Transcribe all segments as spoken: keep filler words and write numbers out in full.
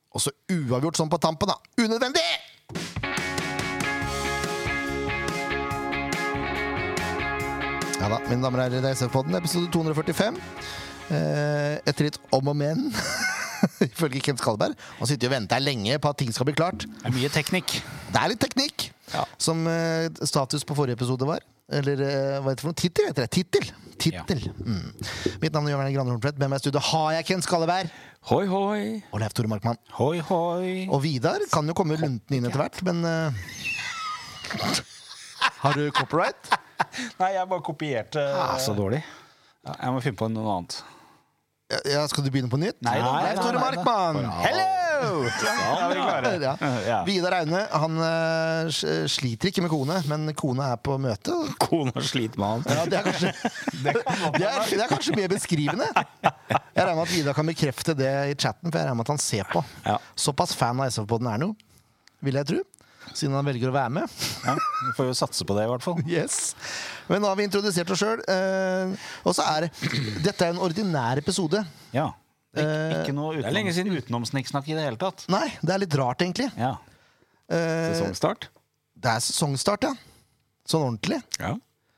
Og så uavgjort sånn på tampen, da. Unødvendig! Ja da, mine damer og herrer, det er S F-podden, episode to hundre førtifem. Eh, etter litt om og men, ifølge Ken Skalleberg. Han sitter jo og venter lenge på at ting skal bli klart. Det er mye teknikk. Det er litt teknikk, ja. Som eh, status på forrige episode var. Eller eh, hva heter det for noe? Tittel heter det. Tittel. Tittel. Ja. Mm. Mitt navn er Jørgen Grande Horntvedt. Med meg i studio har jeg Ken Skalleberg. Hoi, hoi. Og Leif Tore Markmann. Hoi, hoi. Og Vidar kan jo komme lunten inn etter hvert, men uh... har du copyright? Nei, jeg bare kopierte. Ah, så dårlig. Ja, jeg må finne på noe annet. Ja, skal du begynne på nytt? Nei, nei, Leif Tore Markmann. Hello! Ja, er vi klare? Ja. Ja. Vidar Aune, han uh, sliter ikke med kone, men kone er på møte. Kone sliter med han. Ja, det, er kanskje, det, er, det er kanskje mer beskrivende. Jeg regner med at Vidar kan bekrefte det i chatten, for jeg regner med at han ser på. Ja. Såpass fan av S F-podden er noe, vil jeg tro. Siden han velger å være med. Ja, vi får jo satse på det i hvert fall. Yes. Men nå har vi introdusert oss selv. Uh, og så er dette er en ordinær episode. Ja. Ik ikke noe utenom, det er lenge siden utenomsnikksnakk i det hele tatt. Nei, det er litt rart egentlig. Ja. Uh, Sesongstart? Det er sesongstart, ja. Sånn ordentlig. Ja.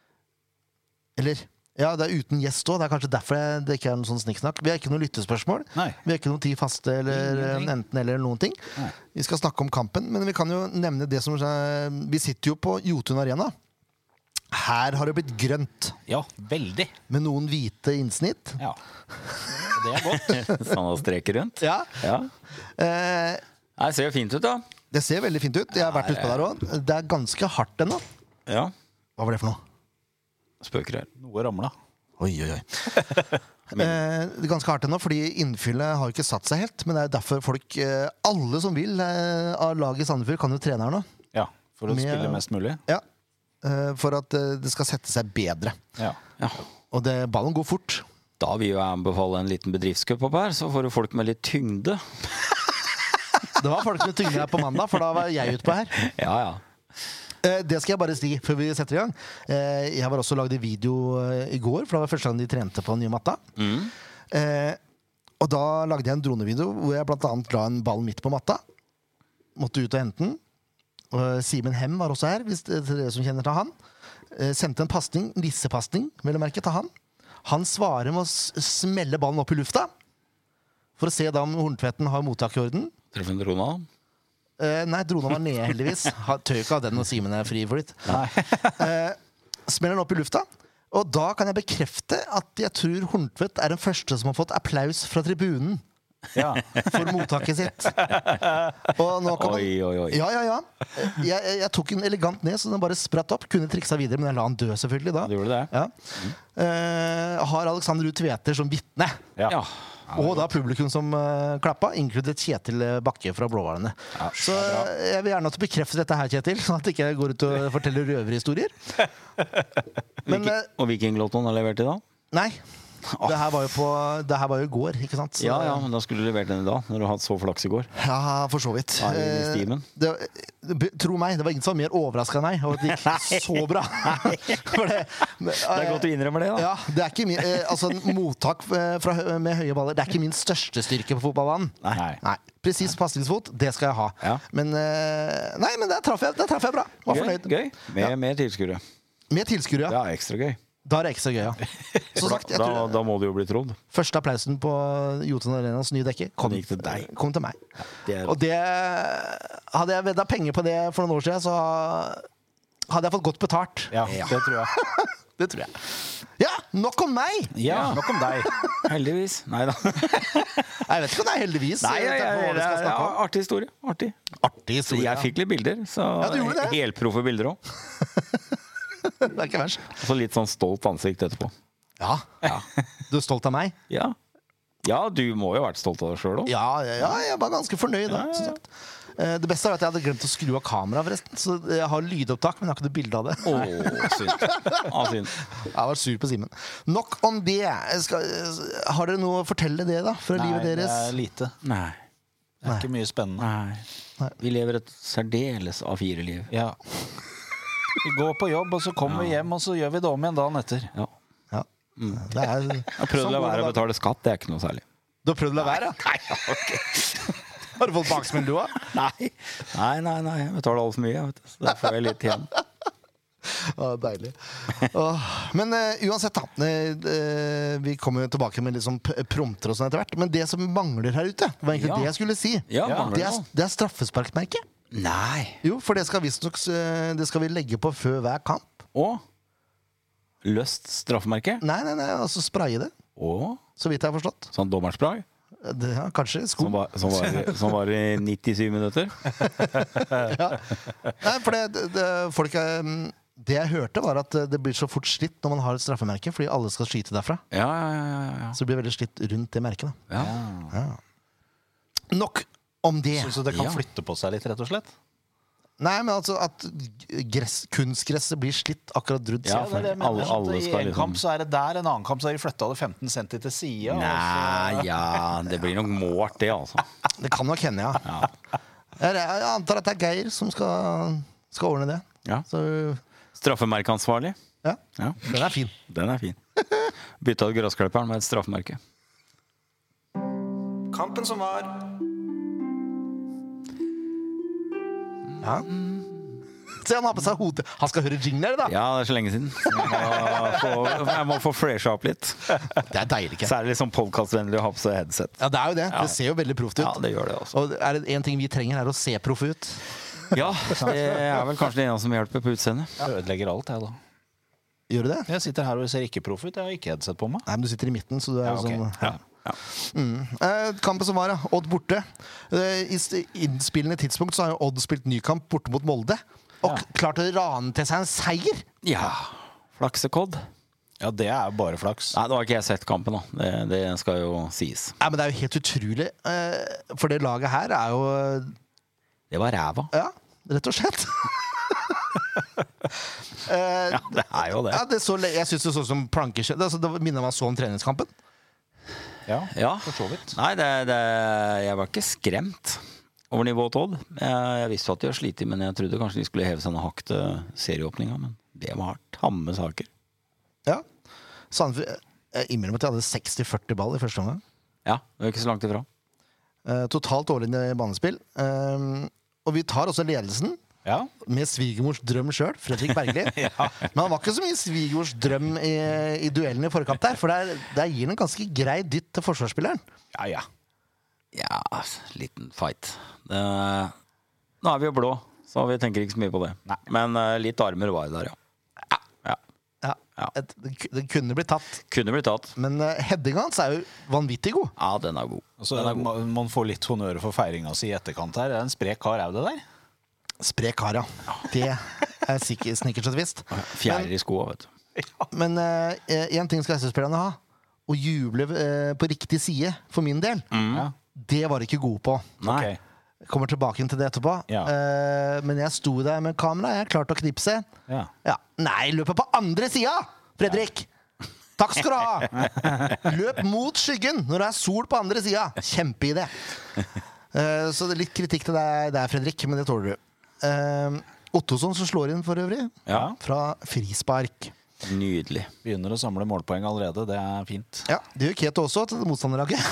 Eller, ja, det er uten gjest også. Det er kanskje derfor det ikke er noen sånn snikksnakk. Vi har ikke noen lyttespørsmål. Nei. Vi har ikke noen ti faste eller Ingenting. enten eller noen ting. Nei. Vi skal snakke om kampen, men vi kan jo nevne det som vi sitter jo på Jotun Arena. Her har det blitt grønt. Ja, veldig. Med noen hvite innsnitt. Ja. Det er godt. Sånn å streke rundt? Ja. Ja. Eh, Nei, det ser jo fint ut da. det ser veldig fint ut. Jeg har vært ute på der også. Det er ganske hardt ennå. Ja. Hva var det for noe? Spøker her. Noe ramla. Oi, oi, oi. eh, det er ganske hardt ennå, fordi innfyllet har jo ikke satt seg helt. Men det er derfor folk, eh, alle som vil eh, av laget i Sandefjord, kan jo trene her nå. Ja, for å Med- spille mest mulig. Ja, eh, for at eh, det skal sette seg bedre. Ja. Ja. Og det, ballen går fort. Da vil jeg anbefale en liten bedriftscup opp her, så får du folk med litt tyngde. Det var folk med tyngde her på mandag, for da var jeg ute på her. Ja, ja. Eh, det skal jeg bare si før vi setter i gang. Eh, jeg var også lagd video eh, i går, for det var første gang de trente på den nye matta. Mm. Eh, og da lagde jeg en dronevideo hvor jeg blant annet la en ball midt på matta. Måtte ut og hente den. Og Simen Hem var også her, hvis det er dere som kjenner til han. Eh, sendte en pasning, lissepasning, vel å merke, til han. Han svarer med å s- smelle ballen opp i lufta for å se da om Horntvedten har mottak i orden. Treffer en drona. Eh, nei, drona var nede heldigvis. Ha- Tør ikke ha den når Simen er fri flytt. Eh, smeller den opp i lufta. Og da kan jeg bekrefte at jeg tror Horntvedt er den første som har fått applaus fra tribunen Ja. for mottaket sitt. Og nå kan man... Oi, oi, oi. Ja, ja, ja. Jeg, jeg, jeg tok den elegant ned, så den bare spratt opp. Kunne triksa videre, men jeg la den dø selvfølgelig da. Du gjorde det? Ja. Eh, har Alexander Ruud Tveter som vitne. Ja. Ja. Og da publikum som uh, klappa, inkludert Kjetil Bakke fra Blåhvalene. Så uh, jeg vil gjerne at du bekrefter dette her, Kjetil, sånn at jeg ikke går ut og forteller røverhistorier. Men Viking, uh, og Viking Lottoen har levert i dag? nei. Det her var jo på Det her var jo i går, ikke sant? Så, Ja, ja, men da skulle du levert den i dag, når du har hatt så flaks i går. ja, for så vidt. Ja, i Eh, stimen. det, det, tro meg, det var ingen som var mer overraska enn meg over at det gikk så bra. For det, Det er godt du innrømmer det, da. Ja, det er ikke min, eh, altså mottak eh, fra, hø- med høye baller. Det er ikke min største styrke på fotballbanen. Nei. Nei, Presis pasningsfot, det skal jeg ha. Ja. Men eh, nei, men der traff jeg, der traff jeg bra. Var Gøy, fornøyd. gøy. Med, med tilskuere. Med tilskuere, Det ja. er ekstra gøy. Da er det ekstra gøy, ja. Så sagt, jeg Da, tror, da må du jo bli trodd. første applausen på Jotun Arenas nye dekke kom, Den gikk til deg. kom til meg. Det er, Og det hadde jeg vedda penger på det for noen år siden, så hadde jeg fått godt betalt. Ja, det tror jeg. Det tror jeg. Ja, nok om meg! Ja, nok om deg. heldigvis. Nei da. Jeg vet ikke om det er heldigvis. Nei, Jeg ja, vet ja, ikke hva vi det skal er snakke om. artig historie. Artig. Artig historie. Jeg fikk litt bilder, så Ja, du gjorde det. helproffe bilder òg. Det er ikke verst. Og så litt sånn stolt ansikt etterpå. Ja. Du er stolt av meg? Ja, ja du må jo ha vært stolt av deg sjøl òg. Ja, ja, ja, jeg var ganske fornøyd da, som sagt. Eh, Det beste er at jeg hadde glemt å skru av kamera forresten. Så jeg har lydopptak, men jeg har ikke noe bilde av det. Å, synd. Ja, synd. Jeg var sur på Simen. Nok om det. Jeg Skal, har dere noe å fortelle det da, fra Nei, livet det deres? er lite. Nei. Det er ikke mye spennende. Nei. Vi lever et særdeles A fire liv. Ja. Vi går på jobb, og så kommer vi hjem, og så gjør vi det om igjen dagen etter. Ja. Ja. Det er, Jeg har prøvd å la være å betale skatt, det er ikke noe særlig. Du har prøvd å la være? Nei, ok. Har du fått baksmell du også? Nei, nei, nei, nei. Jeg betaler altfor mye, vet du. Så da får jeg litt igjen. Ja, deilig. Åh, men uh, uansett da uh, uh, vi kommer jo tilbake med litt sånn p- prompter og sånn etter hvert. Men det som mangler her ute, det var egentlig Ja. det jeg skulle si. Ja, mangler det, det er, noe? det er straffesparkmerke. Nei. Jo, for det skal visstnok uh, det skal vi legge på før hver kamp. Og løst straffemerke. Nei, nei, nei, altså spraye det. Og Så vidt jeg har forstått. sånn dommerspray. Det, ja, kanskje sko. Som var, som, var, som var i nittisyv minutter. Nei, for det, det, det, folk er, mm, det jeg hørte, var at det blir så fort slitt når man har et straffemerke, fordi alle skal skyte derfra. Ja, ja, ja, ja, ja. Så det blir veldig slitt rundt det merket. Da. ja. Nok om det. Syns du det kan Ja. flytte på seg litt, rett og slett? Nei, men altså at gress, kunstgresset blir slitt akkurat rundt Ja, siden. for det er det jeg mener. alle- Sånn at alle I skal en liksom- kamp så er det der, en annen kamp så har de flytta det femten centi til sida. Nei, ja, det blir nok målt, det, altså. Det kan nok hende, ja. Jeg, jeg antar at det er Geir som skal, skal ordne det. Ja. Så Straffemerkeansvarlig. ja, Ja, den er fin. den er fin. Bytta ut gressklipperen med et straffemerke. Kampen som var. Ja. Se, han har på seg hodet. Han skal høre jingler, da. Ja, det er så lenge siden. Jeg må få, jeg må få fresha opp litt. Det er deilig, ikke? Så er det litt sånn podcastvennlig å ha på seg headset. Ja, det er jo det. Det ser jo veldig proft ut. Ja, det gjør det også. Og er det en ting vi trenger, er å se proff ut. Ja, det er vel kanskje det eneste som hjelper på utseendet. Jeg ødelegger alt, jeg, da. Gjør du det? Jeg sitter her og ser ikke proff ut. Jeg har ikke headset på meg. Nei, men du sitter i midten, så du er Ja, ok. sånn Ja. Ja. Eh, kampen som var, ja. Odd borte. Eh, I st- innspillende tidspunkt så har jo Odd spilt ny kamp borte mot Molde. Og Ja. k- klart å rane til seg en seier! ja. Flaksekodd. Ja, det er jo bare flaks. Nei, nå har ikke jeg sett kampen, da. Det, det skal jo sies. Nei, men det er jo helt utrolig. Eh, for det laget her er jo Det var ræva. Ja, rett og slett. eh, Ja, det er jo det. ja, det så, le- jeg syns det så ut som plankeskjell. Det, altså, det minner meg så om treningskampen. Ja, Ja. for så vidt. Nei, det, det, jeg var ikke skremt over nivået til Odd. Jeg, jeg visste at de har slitt, men jeg trodde kanskje de skulle heve seg noe hakk til serieåpninga. Men det var tamme saker. Ja. Sandefjord Jeg innrømmer at jeg hadde seksti førti ball i første omgang. Ja, det var ikke så langt ifra. Eh, totalt overlegne banespill. Eh, og vi tar også ledelsen Ja. med svigermors drøm sjøl, Fredrik Bergli. Men han var ikke så mye svigermors drøm i, i duellen i forkant der, for der, der gir han en ganske grei dytt til forsvarsspilleren. Ja, ja. Ja, liten fight. Det, nå er vi jo blå, så vi tenker ikke så mye på det. Nei. Men eh, litt armer var det der, ja. ja. Ja, Ja. et, det, ku- det kunne blitt tatt. Kunne blitt tatt. Men uh, headinga hans er jo vanvittig god. Ja, den er god. Og så må man får litt honnør for feiringa si i etterkant her. Det er en sprek kar, er det der? Sprek kar, ja. Det er sikkert snickers og tvist. Fjærer i skoa, vet du. Men én ting skal S S-spillerne ha. Å juble eh, på riktig side, for min del. Ja. Det var de ikke gode på. Nei. Ok. Jeg kommer tilbake til det etterpå. Ja. Eh, men jeg sto der med kamera. Jeg klarte å knipse. Ja. Ja. Nei, løpet på andre sida! Fredrik! Takk skal du ha! Løp mot skyggen når det er sol på andre sida. Kjempeidé. Eh, så det er litt kritikk til deg der, Fredrik, men det tåler du. Uh, Ottosson som slår inn for øvrig, Ja. fra frispark. Nydelig. Begynner å samle målpoeng allerede. Det er fint. Ja, Det gjør Keto også, til motstanderlaget.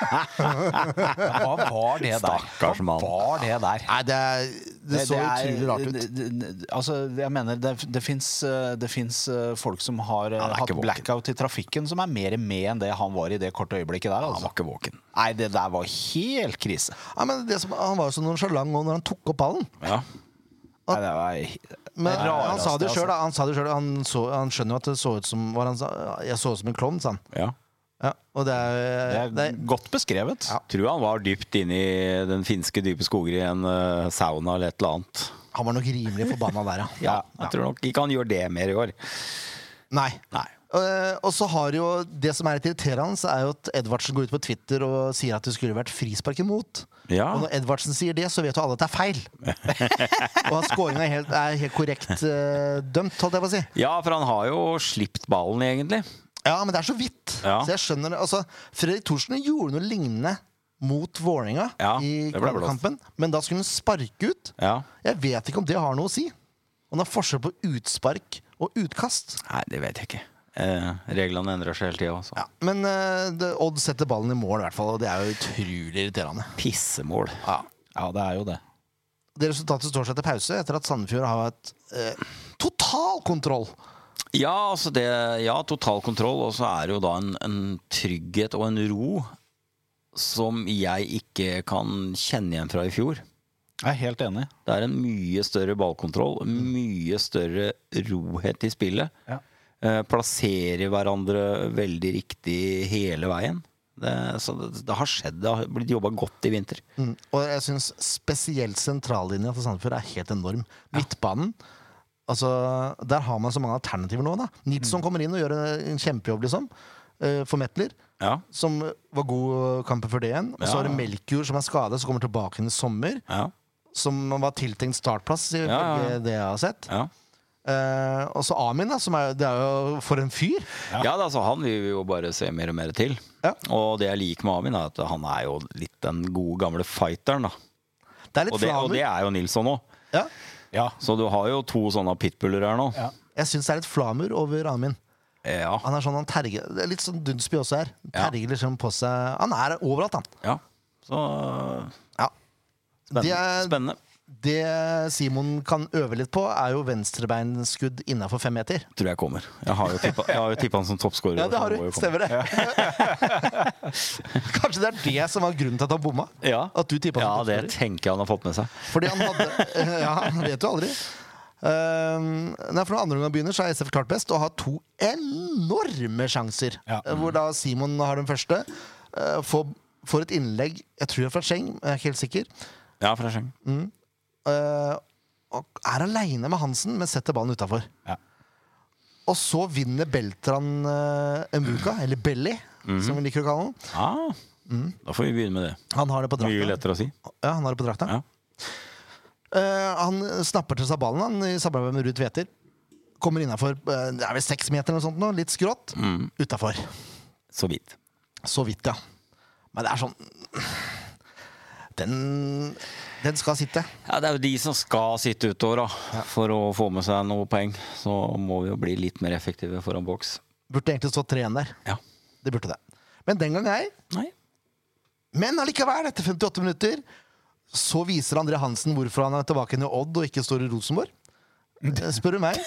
Hva var det der? Stakkars mann. Hva var det der? Nei, det, er, det så er- utrolig rart ut. det- det- Altså, jeg mener, det, det fins det fins, eh, folk som har eh, Han er hatt ikke våken. blackout i trafikken, som er mer med enn det han var i det korte øyeblikket der. Han Altså. var ikke våken. Nei, det der var helt krise. Ja, men det som, han var jo så nonchalant når han tok opp ballen. Ja. Nei, det var Men Det rareste, han sa det jo sjøl. altså. Han, sa det selv, han, så- han skjønner jo at det så ut som hva han sa, Jeg så ut som en klovn, sa han. ja. Ja, og det er, Det det er er godt beskrevet. Ja. Tror han var dypt inne i den finske dype skoger i en eh, sauna eller et eller annet. Han var nok rimelig forbanna der, ja. Ja, jeg tror nok ikke han gjør det mer i år. Nei. Nei. Eh, og så har jo Det som er litt irriterende, er jo at Edvardsen går ut på Twitter og sier at det skulle vært frispark imot. Ja. Og når Edvardsen sier det, så vet jo alle at det er feil. Og at scoringa er helt, er helt korrekt eh, dømt, holdt jeg på å si. Ja, for han har jo slipt ballen, egentlig. Ja, men det er så vidt. Ja. Så jeg skjønner det. Altså, Fredrik Thorsen gjorde noe lignende mot Vålerenga Ja, i det ble blåst. kampen, men da skulle han sparke ut. Ja. Jeg vet ikke om det har noe å si. Om det er forskjell på utspark og utkast. Nei, det vet jeg ikke. Eh, reglene endrer seg hele tida. Altså. Ja, men uh, det, Odd setter ballen i mål, i hvert fall, og det er jo utrolig irriterende. Pissemål. Ja. Ja, det er jo det. Det resultatet står seg etter pause etter at Sandefjord har hatt uh, total kontroll. Ja, altså det, ja, total kontroll, og så er det jo da en, en trygghet og en ro som jeg ikke kan kjenne igjen fra i fjor. Jeg er helt enig. Det er en mye større ballkontroll, mye større rohet i spillet. Ja. Eh, plasserer hverandre veldig riktig hele veien. Det, så det, det har skjedd, det har blitt jobbet godt i vinter. Mm. Og jeg synes spesielt sentrallinja til Sandefjord er helt enorm. Midtbanen, altså, der har man så mange alternativer nå. Da. Nilsson mm. kommer inn og gjør en kjempejobb, liksom. Uh, for Mettler, Ja. som var god kampen før det igjen. Og så Ja. har det Melkjord som er skadet, som kommer tilbake inn i sommer. Ja, Som var tiltenkt startplass, ifølge Ja, ja, ja. det jeg har sett. ja. Uh, og så Amin, da, som er, det er jo for en fyr. Ja, ja da, altså, han vil vi jo bare se mer og mer til. Ja. Og det jeg liker med Amin, er at han er jo litt den gode gamle fighteren. Da. Det er litt Og, det, og flamur. det er jo Nilsson òg. Ja. Ja. Så du har jo to sånne pitbuller her nå. Ja. Jeg syns det er litt flamur over Amin. Ja. Han er sånn, han terger, det er litt sånn Dunsby også er. Ja. Terger liksom på seg. Han er overalt, han. ja. Så Ja. spennende. Det er- spennende. Det Simon kan øve litt på, er jo venstrebeinskudd innenfor fem meter. Tror jeg kommer. Jeg har jo tippa, jeg har jo tippa han som toppskårer. Ja, det har så du. må jo komme. Stemmer det. Kanskje det er det som var grunnen til at han bomma? Ja, At du tippet ja som det toppskårer? tenker jeg han har fått med seg. Fordi han hadde Ja, han vet jo aldri. Uh, nei, for Når andre omgang begynner, så er S F klart best og har to enorme sjanser. Ja. Eh, Hvor da Simon har den første. Uh, får, får et innlegg, jeg tror det er fra Scheng, jeg er ikke helt sikker. Ja, fra Skjeng. Uh, og er aleine med Hansen, men setter ballen utafor. Ja. Og så vinner Beltran uh, Mbuka, eller Belly, som vi liker å kalle han. Ah, Da får vi begynne med det. Han har det på Mye drakta. lettere å si. Ja, han har det på drakta. Ja. Uh, han snapper til seg ballen han, i samarbeid med Ruud Tveter. Kommer innafor uh, det er vel seks meter eller noe sånt nå, litt skrått. Mm. Utafor. Så vidt. Så vidt, ja. Men det er sånn Den, den skal sitte. Ja, Det er jo de som skal sitte utover, da. For å få med seg noe poeng. Så må vi jo bli litt mer effektive foran boks. Burde egentlig stått tre igjen der. Ja. Det burde det. Men den gang ei. Nei. Men allikevel, etter femtiåtte minutter, så viser André Hansen hvorfor han er tilbake i Odd og ikke står i Rosenborg. Eh, Spør du meg.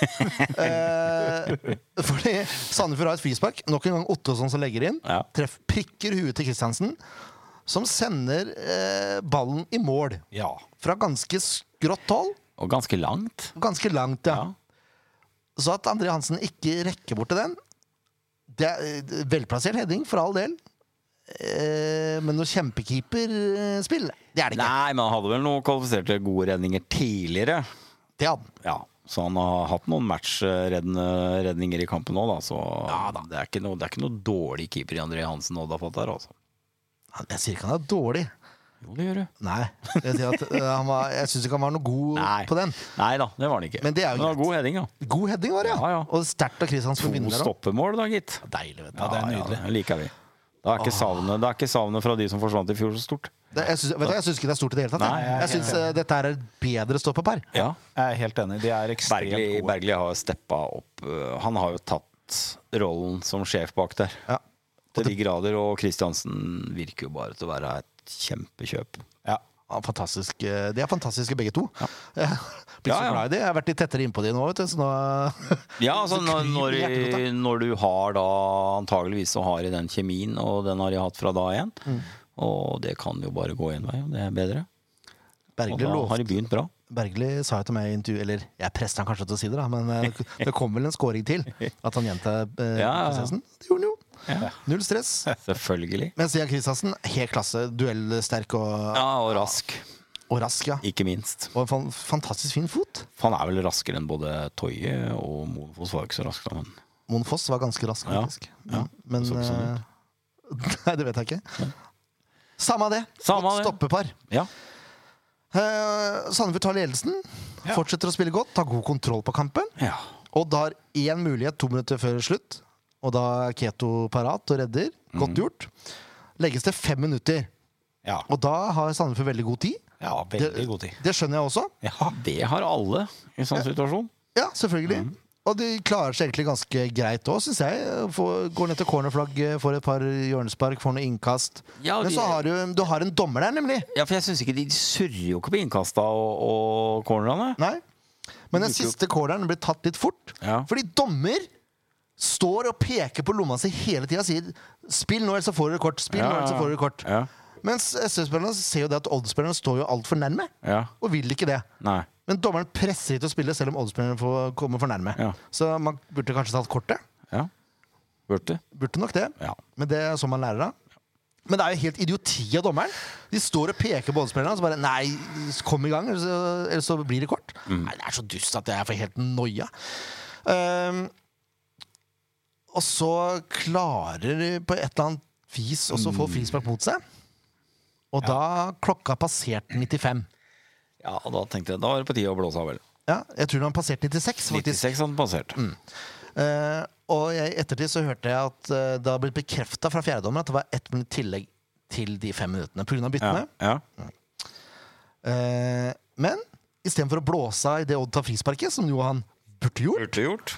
eh, fordi Sandefjord har et frispark. Nok en gang Ottosson som legger inn. Ja. Treff prikker huet til Kristiansen, som sender eh, ballen i mål. Ja. Fra ganske skrått hold. Og ganske langt. Ganske langt, ja. Ja. Så at André Hansen ikke rekker bort til den, det er eh, velplassert heading, for all del. Eh, men noe kjempekeeperspill, det er det ikke. Nei, men han hadde vel noen kvalifiserte gode redninger tidligere. Det hadde han. Ja, Så han har hatt noen matchreddende redninger i kampen nå, da. Så det, er ikke noe, det er ikke noe dårlig keeper i André Hansen Odd har fått der, altså. Jeg sier ikke han er dårlig. Jo, det gjør du. Nei, jeg, sier at, uh, han var, jeg syns ikke han var noe god Nei. på den. Nei da, det var han ikke. Men det er jo var greit. god heading, ja. God heading var det, ja. Ja, ja. Og sterkt av Kristiansen To å vinne der òg. stoppemål, da, gitt. Deilig, vet du. Ja, det er nydelig. det liker vi. Da er ikke savnet, det er ikke savnet fra de som forsvant i fjor, så stort. Det, jeg syns, vet du, jeg syns ikke det er stort i det hele tatt. Nei, jeg jeg er jeg syns uh, dette er et bedre stoppepar. Ja. Jeg er helt enig. De er ekstremt Bergli, gode. Bergli har steppa opp. uh, Han har jo tatt rollen som sjef bak der. Ja. Til de grader, og Kristiansen virker jo bare til å være et kjempekjøp. Ja. Ja, fantastisk. uh, De er fantastiske begge to. Jeg blir Ja, så ja. glad i det. Jeg har vært litt tettere innpå de nå, vet du. Så nå Ja, altså Så når, kryper når, det i hjertet ditt, da. når du har da antageligvis så har i den kjemien, og den har de hatt fra da igjen, Mm. og det kan jo bare gå en vei, og det er bedre. Og Bergli, da har lovte, de begynt bra. Bergli sa jo til meg i intervju, eller jeg presset han kanskje til å si det, da, men uh, det kom vel en scoring til at han gjentar uh, Ja, ja, ja. prosessen. Det gjorde han jo. Ja. Null stress. Selvfølgelig. Men Stian Kristiansen, helt klasse. Duellsterk og, Ja, og rask, og rask, ja. ikke minst. Og en fan, fantastisk fin fot. For han er vel raskere enn både Toje og Monofoss var ikke så rask da, men Mon Foss var ganske rask, Ja, faktisk. ja. Men Det så ikke sånn eh, Nei, det vet jeg ikke. Samme av det. Samme Godt av det. stoppepar. ja. Uh, Sandefjord tar ledelsen. Ja. Fortsetter å spille godt, tar god kontroll på kampen. ja. Og da har én mulighet to minutter før slutt. Og da er Keto parat og redder. Godt Mhm. gjort. Legges det fem minutter. Ja. Og da har Sandefjord veldig god tid. ja, veldig god tid. Det skjønner jeg også. Ja. Det har alle i sånn situasjon. Ja, selvfølgelig. Og de klarer seg egentlig ganske greit òg, syns jeg. Får, går ned til cornerflagget, får et par hjørnespark, får noe innkast. Ja, Men de- så har du, du har en dommer der, nemlig. Ja, for jeg synes ikke de, de surrer jo ikke på innkasta og, og cornerne. Nei. Men den siste corneren blir tatt litt fort. Ja. Fordi dommer står og peker på lomma si hele tida og sier 'spill nå, ellers så får du kort'. Spill nå, ellers så får du kort. Ja. Mens S F-spillerne ser jo det at Odd-spillerne står jo altfor nærme, Ja. og vil ikke det. Nei. Men dommeren presser ikke å spille selv om Odd-spillerne får komme for nærme. Ja. Så man burde kanskje tatt kortet. Ja. Burde. Burde nok det. Ja. Men det er sånn man lærer av. Men det er jo helt idioti av dommeren. De står og peker på Odd-spillerne, og så bare 'nei, kom i gang', eller så, eller så blir det kort. Mm. Nei, det er så dust at jeg får helt noia. Um, og så klarer de på et eller annet vis også å få frispark mot seg. Og da klokka passerte nittifem. Ja, og da tenkte jeg, da var det på tide å blåse av, vel. Ja, jeg tror den passerte nittiseks, faktisk. nittiseks hadde den passert. Eh, og jeg, i ettertid så hørte jeg at eh, det har blitt bekrefta fra fjerdedommer at det var ett minutt tillegg til de fem minuttene pga. byttene. Ja. Ja. Eh, men istedenfor å blåse av i det Odd tar frisparket, som jo han burde gjort, Burde gjort.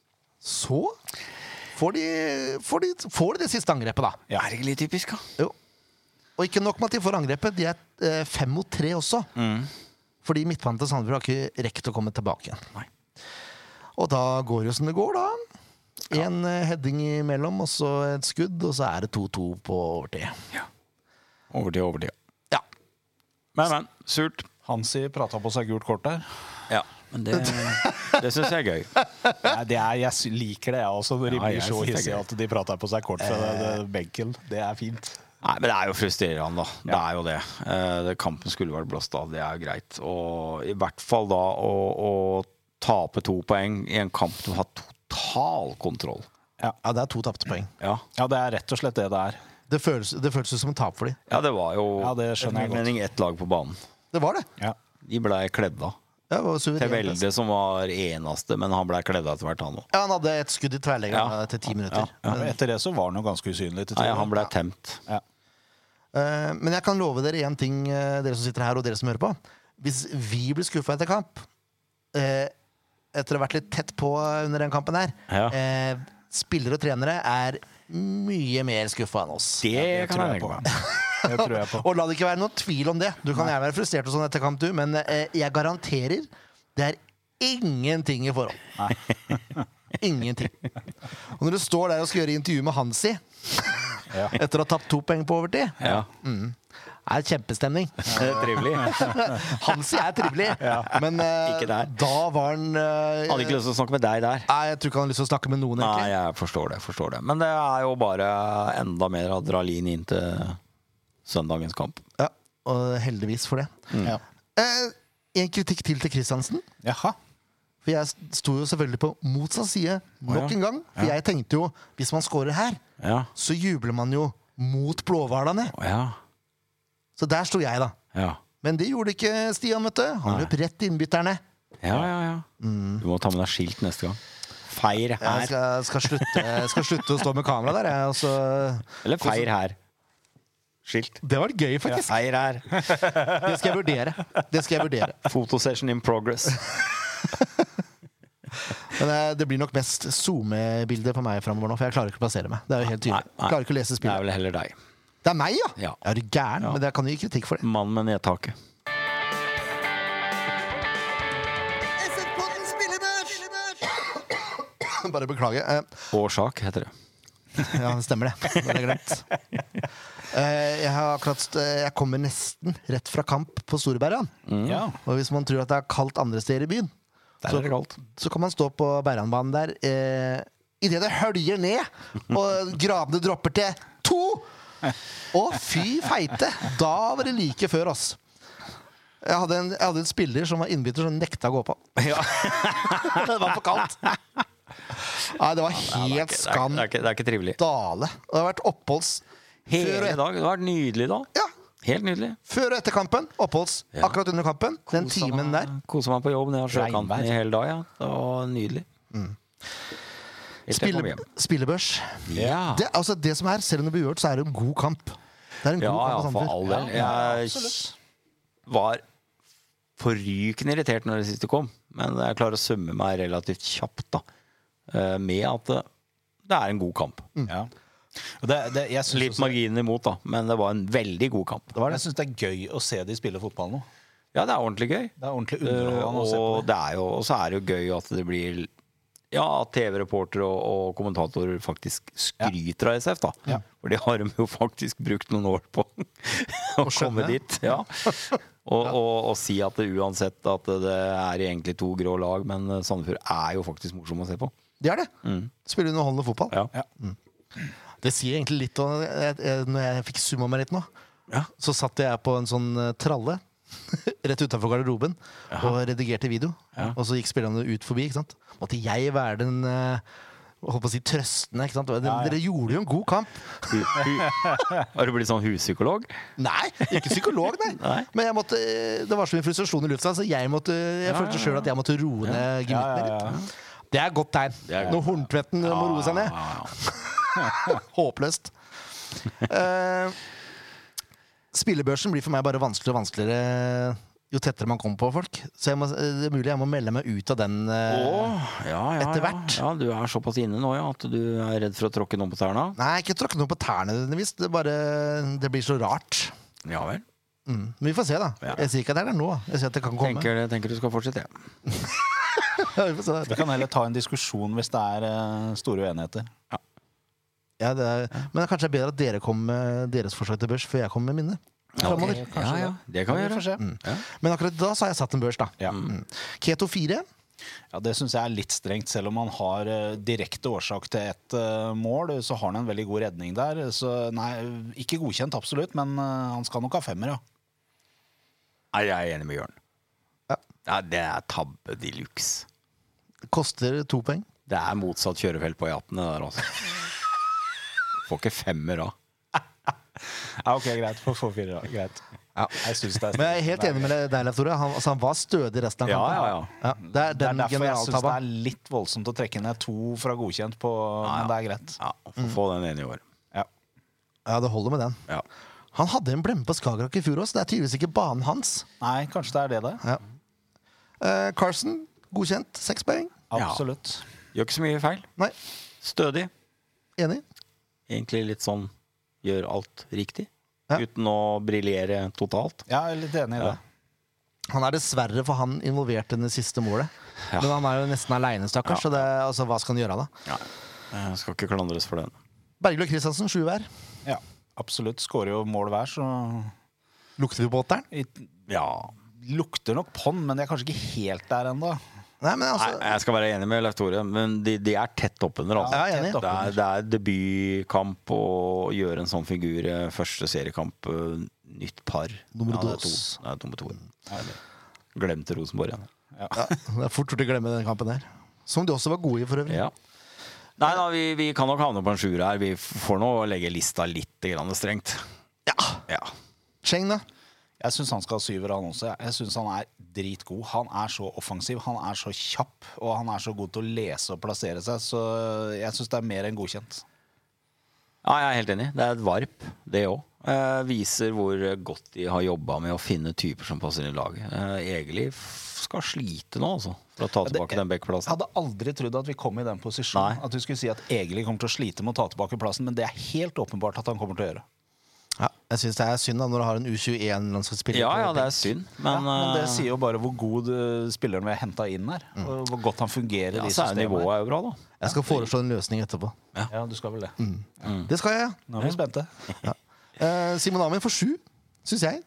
så får de, får de, får de det siste angrepet, da. Ja. Er det ikke litt typisk, da? Jo. Og ikke nok med at de får angrepet, de er eh, fem mot tre også. Mm. Fordi midtbanen til Sandefjord har ikke rekt å komme tilbake igjen. Nei. Og da går det jo som det går, da. En eh, heading imellom, og så et skudd, og så er det to-to på overtid. Ja. Overtid, overtid. Ja. Men, men. Surt. Hansi prata på seg gult kort der. Ja. Men det, det syns jeg er gøy. Nei, det er, jeg sy- liker det, jeg også, når de Ja, blir jeg så synes det er hissige gøy. at de prater på seg kort fra det- det benken. Det er fint. Nei, men det er jo frustrerende, da. Det er jo det. Eh, det. Kampen skulle vært blåst av, det er jo greit. Og i hvert fall da å, å tape to poeng i en kamp du har total kontroll. Ja, det er to tapte poeng. Ja, Ja, det er rett og slett det det er. Det føles, det føles ut som en tap for dem. ja det var jo Ja, det skjønner jeg etter min mening ett lag på banen. Det var det. Ja. De blei kledd av. Ja, det var suverent. Til Velde, som var eneste, men han blei kledd av etter hvert, han òg. Ja, han hadde et skudd i tverrleggeren Ja. etter ti minutter. Men etter det så var han jo ganske usynlig. Til Nei, tider. han blei temt. Ja. Eh, men jeg kan love dere én ting, eh, dere som sitter her og dere som hører på. Hvis vi blir skuffa etter kamp, eh, etter å ha vært litt tett på under den kampen her, Ja. eh, spillere og trenere er mye mer skuffa enn oss. Det det kan tror jeg jeg tenke på. meg. Det tror jeg på. Og la det ikke være noen tvil om det. Du kan gjerne være frustrert og sånn etter kamp, du, men eh, jeg garanterer det er ingenting i forhold. Ingenting. Og når du står der og skal gjøre intervju med Hansi Ja. etter å ha tapt to poeng på overtid, Ja. det er kjempestemning. Trivelig. Hansi er trivelig, men eh, Ikke der. da var han eh, Hadde ikke lyst til å snakke med deg der. Nei, jeg tror ikke han har lyst til å snakke med noen, Nei, egentlig. jeg forstår det. forstår det Men det er jo bare enda mer adrenalin inn til søndagens kamp. Ja, og heldigvis for det. Ja. Eh, en kritikk til til Kristiansen. Jaha. For jeg sto jo selvfølgelig på motsatt side nok ja. en gang. For jeg tenkte jo, hvis man scorer her, Ja. så jubler man jo mot blåhvalene. Å, ja. Så der sto jeg, da. Ja. Men det gjorde ikke Stian, vet du. Han Nei. løp rett innbytterne. Ja, ja, ja. Du må ta med deg skilt neste gang. Feir Jeg her. skal, skal, slutte, jeg skal slutte å stå med kamera der, jeg. Og så Eller feir her. Skilt. det var gøy, faktisk. Feir her. Det skal jeg vurdere. Det skal jeg vurdere. Fotosession in progress. Men eh, det blir nok mest SoMe-bilder på meg framover nå, for jeg klarer ikke å plassere meg. Det er jo helt tydelig. Nei, nei. Klarer ikke å lese Det er spillet. vel heller deg. Det er meg, ja! Ja. Er du gæren? Ja. Men jeg kan jo gi kritikk for det. Mann med nedtaket. Bare beklage. Eh, Årsak, heter det. Ja, det stemmer det. Det hadde jeg glemt. Eh, Jeg, har akkurat, st- jeg kommer nesten rett fra kamp på Storebergan. Ja. Og hvis man tror at det er kaldt andre steder i byen, Der så, er det kaldt. så kan man stå på Beiranbanen der eh, idet det høljer ned, og gradene dropper til to! Å, fy feite! Da var det like før oss. Jeg hadde en, jeg hadde en spiller som var innbytter som nekta å gå på. Ja. Det var for kaldt. Nei, det var Det er helt ikke- det er, ikke- skandale. det, er ikke, det er ikke trivelig. Det har vært oppholds før og Hele etter. dag. Det har vært nydelig da. Ja, Helt nydelig. før og etter kampen. Oppholds Ja. akkurat under kampen. Den Kosa timen meg- der. Kosa meg på jobb nede av sjøkanten Regnvær. i hele dag. Ja. Det var nydelig. Helt til jeg kom Spille, hjem. spillebørs. Ja. Det, altså, det som er, selv om det blir uavgjort, så er det en god kamp. Det er en Ja, god ja, kamp. for Sandefjord. all del. Ja, Jeg absolutt. var forrykende irritert når det siste kom, men jeg klarer å summe meg relativt kjapt da, med at det, det er en god kamp. Mm. Ja. Det, det, jeg synes Litt også, marginen imot da, men det var en veldig god kamp. det var det. Jeg synes det er gøy å se de spille fotball nå. Ja, det er ordentlig gøy. Det er ordentlig underholdende å se på og, det. det er jo, og så er det jo gøy at det blir ja, at T V-reportere og, og kommentatorer faktisk skryter av S F da. Ja. For det har de jo faktisk brukt noen år på å komme dit. Ja. Og, og, og si at det uansett at det er egentlig to grå lag, men Sandefjord er jo faktisk morsom å se på. Det er det. Mm. Spiller underholdende fotball. Ja. Ja. Mm. Det sier egentlig litt om jeg, jeg, når jeg fikk summa meg litt nå, Ja. så satt jeg på en sånn uh, tralle rett utenfor garderoben og redigerte video. Ja. Og så gikk spillerne ut forbi. Ikke sant? Måtte jeg være den uh, holdt på å si trøstende. Ikke sant? Dere, Ja, ja. dere gjorde jo en god kamp. Hu, hu, har du blitt sånn huspsykolog? Nei, ikke psykolog, nei. Nei. Men jeg måtte, det var så mye frustrasjon i lufta, så jeg, måtte, jeg Ja, følte ja, sjøl at jeg måtte roe ned Ja, gemyttene ja, ja. litt. Det er et godt tegn. Det er godt. Når Horntvedten må roe seg ned. Ja, ja. Håpløst. Eh, spillebørsen blir for meg bare vanskeligere og vanskeligere jo tettere man kommer på folk. Så jeg må, det er mulig jeg må melde meg ut av den eh, Åh, ja, ja, etter hvert. Ja. ja, du er såpass inne nå, ja, at du er redd for å tråkke noen på tærne. Nei, ikke tråkke noe på tærne nødvendigvis. Det, bare, det blir så rart. Ja vel. Mm. Men vi får se, da. Ja. Jeg sier ikke at det er der nå. Jeg sier at det kan komme. Tenker, tenker du skal fortsette, ja. Ja, vi får se. Vi kan heller ta en diskusjon hvis det er uh, store uenigheter. Ja, det er, men det er kanskje bedre at dere kommer med deres forslag til børs før jeg kommer med mine. Fremover. ok. Kanskje Ja, ja, det kan vi Vi gjøre. får se. Mm. Ja. Men akkurat da så har jeg satt en børs, da. Ja. Mm. Keto fire. Ja, Det syns jeg er litt strengt. Selv om han har uh, direkte årsak til ett uh, mål, så har han en veldig god redning der. Så nei, ikke godkjent, absolutt, men uh, han skal nok ha femmer, ja. Nei, jeg er enig med Jørn. Ja. Ja, det er tabbe de luxe. Koster to poeng. Det er motsatt kjørefelt på E atten, det der, altså. Får ikke femmer da. Ja, ok, greit. Få få fire, da. Greit. Ja. Jeg synes det er Men jeg er helt enig med deg, Leif Tore. Han, altså, han var stødig resten av Ja, kampen. ja, ja. Ja, det er Det er den derfor jeg syns det generaltabba. er litt voldsomt å trekke ned to fra godkjent på, ja. men det er greit. Ja, får få den ene i år. Ja. Ja, det holder med den. Ja. Han hadde en blemme på Skagerrak i fjor også. Det er tydeligvis ikke banen hans. Nei, kanskje det er det, det. Ja. Eh, Carson, godkjent. Seks poeng. Absolutt. Gjør ikke så mye feil. Nei, Stødig. enig. Egentlig litt sånn, gjør alt riktig. Ja. Uten å briljere totalt. Ja, jeg er litt enig i det. Han er dessverre for han involvert i det siste målet. Ja. Men han er jo nesten aleine, stakkars. Ja. Så det, altså, hva skal han gjøre da? Ja. Jeg skal ikke klandres for den. Bergljot Kristiansen, sju hver. Ja, absolutt. Skårer jo mål hver, så Lukter vi på åtteren? I- Ja. lukter nok på'n, men det er kanskje ikke helt der ennå. Nei, men Nei, altså jeg skal være enig med Leif Tore, men de, de er tett oppunder. Altså. Ja, jeg er enig. tett Det er, oppunder. det er debutkamp å gjøre en sånn figur. eh, Første seriekamp, eh, nytt par. Nummer ja, det er to. dos. Det er nummer to. Ja, det- Glemte Rosenborg igjen. ja, Det er fort gjort å glemme den kampen der. Som de også var gode i, for øvrig. Ja. Nei da, vi, vi kan nok havne på en sjuer her. Vi får nå legge lista litt grann strengt. Ja. Ja. Cheng, da? Jeg syns han skal ha syver, han også. Jeg syns han er dritgod. Han er så offensiv, han er så kjapp, og han er så god til å lese og plassere seg, så jeg syns det er mer enn godkjent. Ja, jeg er helt enig. Det er et varp, det òg. Eh, viser hvor godt de har jobba med å finne typer som passer inn i laget. Eh, Egeli f- skal slite nå, altså, for å ta det- tilbake den Jeg backplassen. hadde aldri trodd at vi kom i den posisjonen. Nei. At vi skulle si at Egeli kommer til å slite med å ta tilbake plassen, men det er helt åpenbart at han kommer til å gjøre. Ja, jeg syns det er synd da når du har en U tjueen-landslagsspiller. Ja, på ja, det er benk. synd, Men, men, ja, men det eh, sier jo bare hvor god uh, spilleren vi har henta inn er. Og hvor godt han fungerer ja, i så er systemet. nivået er jo bra, da. Jeg skal foreslå en løsning etterpå. Ja, du skal vel det. Det skal jeg. Nå er vi spente. Eh, Simon Amin får sju, syns jeg.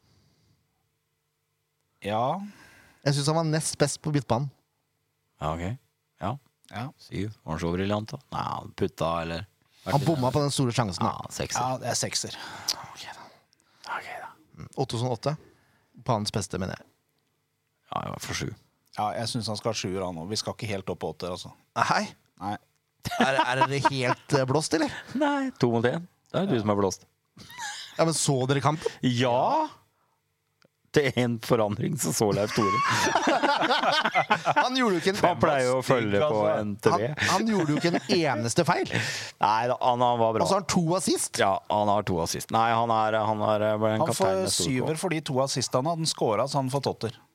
Ja. Jeg syns han var nest best på midtbanen. Ja, ok. Ja, Ja. syv. Var han så briljant, da? Nei, han putta, eller? Han bomma på den store sjansen. Ja, da. sekser. ja, det er sekser. Ok, da. Ottosson åtte. På hans beste, mener jeg. Ja, jeg var for sju. Ja, jeg syns han skal ha sjuer, han òg. Vi skal ikke helt opp på åtter, altså. Nei. Nei. Er, er dere helt eh, blåst, eller? Nei, to mot én. Det er jo du som er blåst. Ja, men Så dere kampen? Ja! Til en forandring så så Leif Tore. Han gjorde jo ikke en, Han pleier jo å følge på N T V. han, han gjorde jo ikke en eneste feil. Nei, da, han, han var bra. Og så har han to assist. Ja, han har to assist. Nei, han er, han er en Han kaptein får med stor syver kål. for de to assistene. Hadde han scora, så han fått åtter.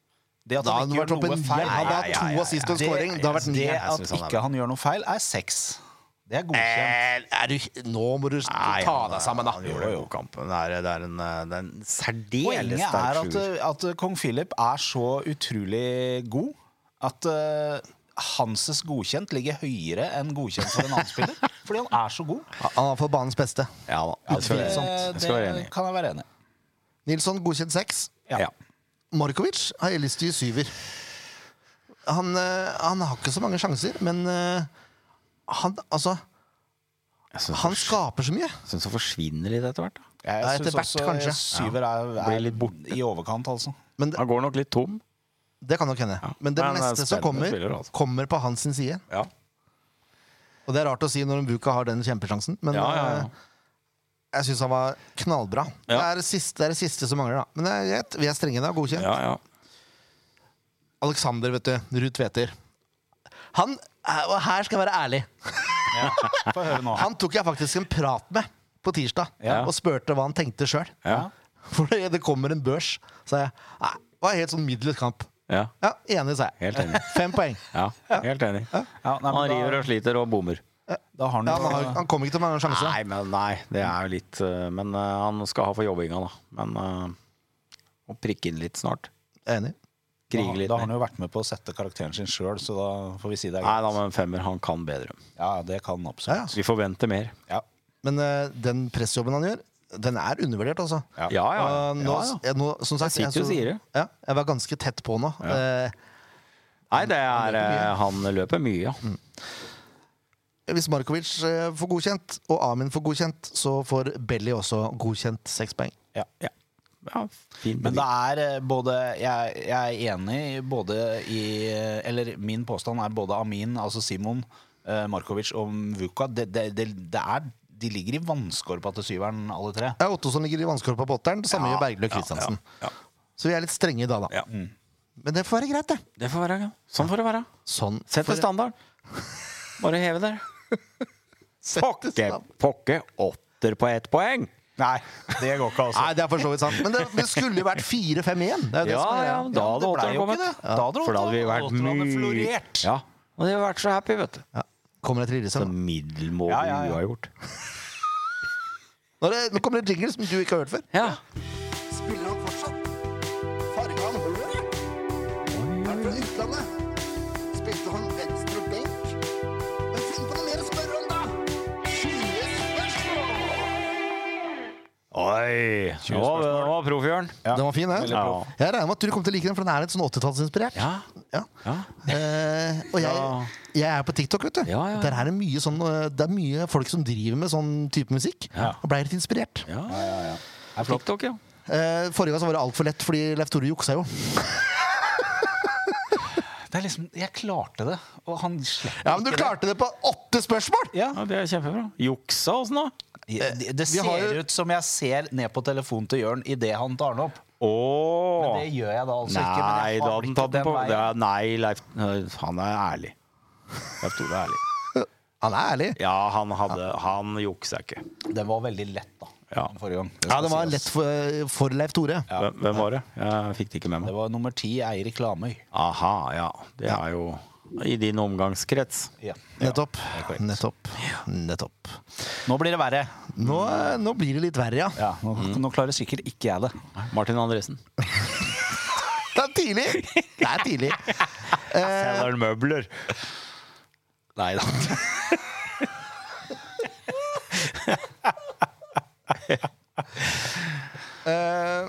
Det at Da han hadde ikke han vært gjør oppe noe ni. feil. Han hadde hatt Ja, ja, to ja, ja. assist og Det, scoring. Det har vært ni. det Jeg at synes han er ikke han gjør noe feil, er seks. Det er godkjent. Eh, er du, nå må du Nei, ta han- deg sammen, da. Han gjorde det jo kampen. Det er, det er en, det er en særdeles Poenget er sterk at, sjuer. at kong Philip er så utrolig god at uh, Hanses godkjent ligger høyere enn godkjent for en annen spiller. Fordi han er så god. Han har fått banens beste. Ja da, Ja, det skal, det, jeg, det skal jeg være enig i. kan jeg være enig i. Nilsson godkjent seks. Ja. Ja. Markovic har jeg lyst til å gi syver. Han, eh, han har ikke så mange sjanser, men eh, han, altså, Jeg synes han han skaper så mye. syns han forsvinner litt etter hvert. da. Jeg Ja, etter synes hvert, også kanskje. syver er, Blir er litt borte. i overkant, altså. Men det, Han går nok litt tom. det kan nok hende. Men det Nei, han er meste som spennende kommer, spiller, altså. kommer på hans sin side. Ja. Og det er rart å si når en Buka har den kjempesjansen, men Ja, ja, ja. eh, jeg syns han var knallbra. Det, Ja. er det, siste, det er det siste som mangler, da. Men det er greit. Vi er strenge da. Godkjent. Ja, ja. Alexander, vet du. Ruud Tveter. Han Og her skal jeg være ærlig. Ja. Få høre nå. Han tok jeg faktisk en prat med på tirsdag Ja. og spurte hva han tenkte sjøl. Ja. For det det kommer en børs, sa jeg. Nei, det var helt sånn middels kamp. Ja. Ja, enig, sa jeg. Helt enig. Fem poeng. Ja, helt enig. Ja, nei, men Han da- river og sliter og bommer. Da har han Ja, jo han, har, han kom ikke til mange sjanser. Nei, men nei, det er jo litt uh, Men uh, han skal ha for jobbinga, da. Men uh, må prikke inn litt snart. Enig. Krige da, litt da har han mer. jo vært med på å sette karakteren sin sjøl, så da får vi si det er Nei da, greit. men femmer, han kan bedre. Ja, det kan han Ja, absolutt. ja. Vi forventer mer. Ja. Men eh, den pressjobben han gjør, den er undervurdert, altså. Ja. Ja, ja. Og nå, ja, ja. jeg, nå, som sagt, Jeg sitter og så- sier det. Ja, jeg var ganske tett på nå. Eh, Nei, det er uh, Han løper mye, ja. hvis Markovic eh, får godkjent, og Amin får godkjent, så får Belly også godkjent seks poeng. Ja. ja. ja fin Men det bevis. er eh, både jeg, jeg er enig både i Eller min påstand er både Amin, altså Simon, eh, Markovic og Vuka. Det, det, det, det er, de ligger i vannskorpa til syveren, alle tre. Ja, Ottosson ligger i vannskorpa på åtteren. Det samme Ja, gjør Berglø ja, Kristiansen. ja, ja. Så vi er litt strenge i dag, da. Ja. Men det får være greit, det. Det får være, ja. Sånn får det være. Sånn Sett får- til standard. Bare heve der. Sett til Pokke, stand. pokke åtter på ett poeng! Nei, det går ikke, altså. Nei, det er for så vidt sant. Men det, det skulle jo vært fire fem igjen. Det er jo det Ja, som er ja, greia. da hadde det ble åtteren jo kommet. ikke det. Da hadde For da hadde vi vært Åtterne mye florert. Ja, og de hadde vært så happy, vet du. Ja. Kommer etter Så Lillestrøm. middelmådig Ja, ja, ja. uavgjort. Nå, er det- nå kommer det jingle som du ikke har hørt før. Ja. Spiller han fortsatt? Farga han håret? Er han fra utlandet? Spilte han venstre benk? Men finn på noe mer å spørre om, da! tjue spørsmål! Oi! Nå var, nå var proffjørn. Ja. Den var fin, den. Ja. Jeg regner med at du kommer til å like den, for den er litt sånn åttitallsinspirert. Ja. Ja. Ja. Eh, og jeg, Ja. jeg er på TikTok, vet du. Ja, ja, ja. Der er det mye sånn eh, Det er mye folk som driver med sånn type musikk. Ja. Og ble litt inspirert. Ja. Ja, ja, ja. Er flott. TikTok, ja. Eh, forrige gang så var det altfor lett, fordi Leif Tore juksa jo. Det er liksom, jeg klarte det, og han slipper Ja, Men du ikke klarte det på åtte spørsmål! det. Ja. ja. Det er kjempebra. Juksa åssen da? Det, det vi ser har jo- ut som jeg ser ned på telefonen til Jørn idet han tar den opp. Åh! Men det gjør jeg da altså ikke. Men Nei, jeg da har hadde han blitt tatt den den på veien. det er, Nei, Leif Han er ærlig. Leif Tore er ærlig. Han er ærlig. Ja, han hadde Han juksa ikke. Den var veldig lett, da. Ja. Forrige gang. Ja, skal det var sies. lett for, for Leif Tore. Hvem, hvem var det? Jeg fikk det ikke med Det meg. var nummer ti, Eirik Lamøy. Aha, ja. Det er jo i din omgangskrets. Ja. Nettopp. er korrekt. Nettopp. Nettopp. Nå blir det verre. Nå, nå blir det litt verre, ja. Ja, nå, nå klarer sikkert ikke jeg det. Martin Andresen. Det er tidlig! Det er tidlig. Eh, Selger møbler. Nei da. eh,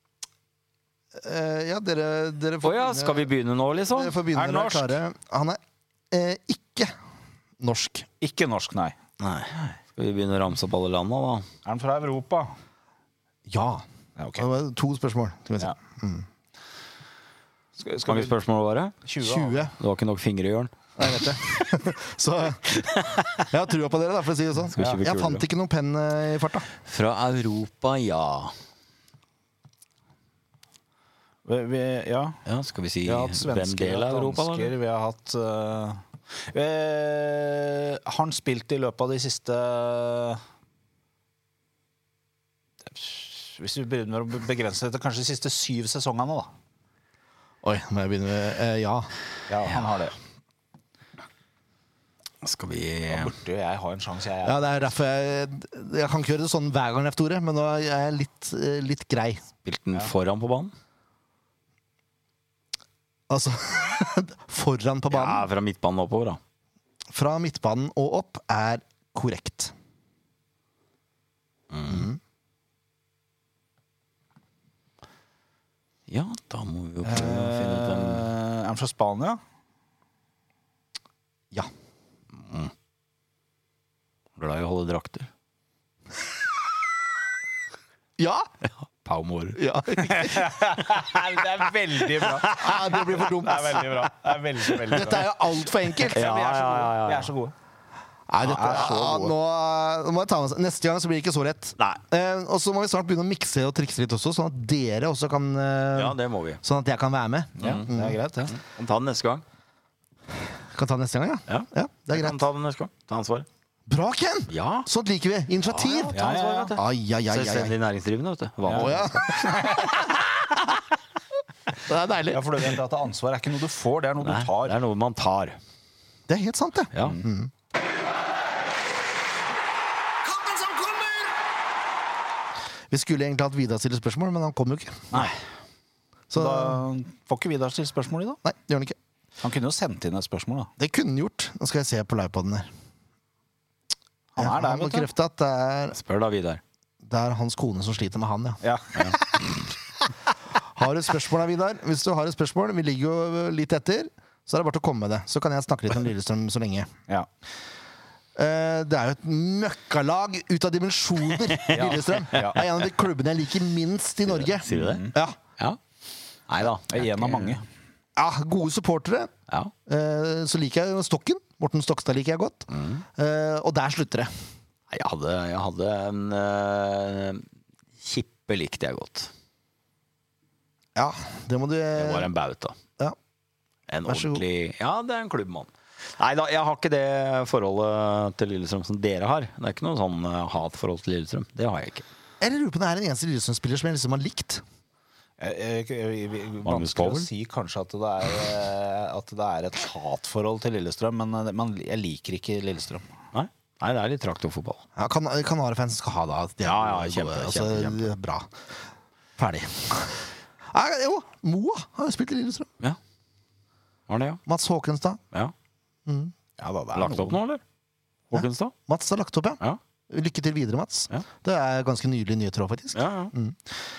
eh, ja, dere, dere Å får ja, begynne- skal vi begynne nå, liksom? Dere får begynne Er når dere er norsk? klare. Han er eh, ikke norsk. Ikke norsk, nei. Nei. Skal vi begynne å ramse opp alle landa, da? Er han fra Europa? Ja. Ja, ok. Det var to spørsmål. Skal vi se. Ja. Skal, Hvor skal mange vi spørsmål var det? tjue? tjue. Du har ikke nok fingre, Jørn. Jeg vet det. Så jeg har trua på dere, da, for å si det sånn. Skal vi ikke bli Jeg kule, fant da? ikke noen penn eh, i farta. Fra Europa, ja. Vi, vi, ja. Ja, Skal vi si Vi har hatt hvem svensker, vi del har av hatt Europa, da? dansker, eller? vi har hatt uh, eh, Har han spilt i løpet av de siste Hvis vi begynner å begrense det til kanskje de siste syv sesongene, da. Oi, må jeg begynne med eh, ja. Ja, han har det. Skal vi Da burde jo jeg ha en sjanse, jeg. Ja, det er derfor jeg Jeg kan ikke gjøre det sånn hver gang, Tore, men nå er jeg litt, eh, litt grei. spilt den foran på banen? Altså foran på Ja, banen. fra midtbanen oppover, da. Fra midtbanen og opp er korrekt. Ja, da må vi jo prøve å finne ut hvem Eh, er han fra Spania? Ja. Glad i å holde drakter. Ja! Pau Mårer. Ja. det er veldig bra. Ah, det blir for dumt. Det er veldig bra. Det er veldig, veldig Dette er jo altfor enkelt. Ja, Vi er så ja, gode. ja, ja. Vi er så gode. Nei, dette, Ja, så ja, gode. nå, nå må jeg ta med seg. Neste gang så blir det ikke så lett. Nei. Eh, og så må vi snart begynne å mikse og trikse litt også, sånn at dere også kan eh, Ja, det må vi. Sånn at jeg kan være med. Ja, det er greit, det. Kan ta den neste gang. Kan ta det neste gang, ja? Ja, Ja, det er Kan greit. ta den neste gang. Ta ansvaret. Bra, Ken! Ja. Sånt liker vi. Initiativ. Ta ansvaret, vet du. Ai, ai, ai, ai, ai. Selvstendig næringsdrivende, vet du. Hva Å, med? ja. Det er deilig. Ja, for du vet at ansvar er ikke noe du får, det er noe Nei, du tar. det er noe man tar. Det er helt sant, det. Ja. Vi skulle egentlig hatt Vidar stille spørsmål, men han kom jo ikke. Nei. Så Da får ikke Vidar stille spørsmål i dag. nei, det gjør han ikke. Han kunne jo sendt inn et spørsmål, da. Det kunne han gjort. Nå skal jeg se på livepoden her. Han Ja, er der, han vet du. bekrefter at det er, Spør da, Vidar. det er hans kone som sliter med han, ja. Ja. Har du et spørsmål da, Vidar? Hvis du har et spørsmål, vi ligger jo litt etter, så er det bare til å komme med det. Så kan jeg snakke litt om Lillestrøm så lenge. Ja. Eh, Det er jo et møkkalag ut av dimensjoner, Lillestrøm. Ja. Det er en av de klubbene jeg liker minst i Norge. Sier du det? Ja, Ja. Nei da. Det er en av mange. ja gode supportere. Ja. Eh, Så liker jeg jo Stokken. Morten Stokstad liker jeg godt. Eh, Og der slutter det. Nei, Jeg hadde, jeg hadde en uh, Kippe likte jeg godt. Ja, det må du Det var en bauta. Ja. En Vær så god. ordentlig Ja, det er en klubbmann. Nei da, jeg har ikke det forholdet til Lillestrøm som dere har. Det er ikke noe sånn uh, hatforhold til Lillestrøm. Det har jeg ikke. Jeg lurer på om det er en eneste Lillestrøm-spiller som jeg liksom har likt. Jeg, jeg, jeg, jeg, Magnus vanskelig å Powell? si kanskje at det, er, eh, at det er et hatforhold til Lillestrøm, men eh, man, jeg liker ikke Lillestrøm. Nei, Nei det er litt traktorfotball. Ja, kan, Kanarifansen skal ha det. at de er Ja, ja, gode, kjempe, altså, kjempe, kjempe. Bra. Ferdig. Ja, jo, Moa har jo spilt i Lillestrøm. Ja. Var det, ja? Mats Håkenstad. ja. Ja, da, det er Lagt opp nå, eller? Håkenstad? Mats har lagt opp, ja. Ja. Lykke til videre, Mats. Ja. Det er ganske nylig nyheter òg, faktisk. Ja, ja.